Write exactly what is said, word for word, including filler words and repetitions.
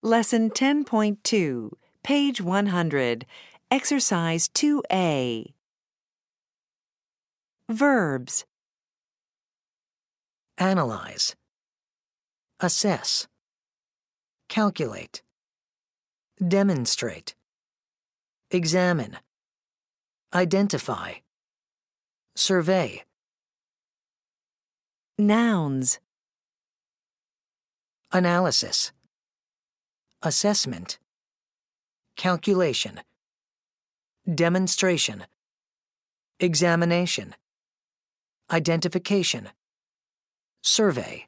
Lesson ten point two, page one hundred, Exercise two A. Verbs. Analyze, assess, calculate, demonstrate, examine, identify, survey. Nouns. Analysis, assessment, calculation, demonstration, examination, identification, survey.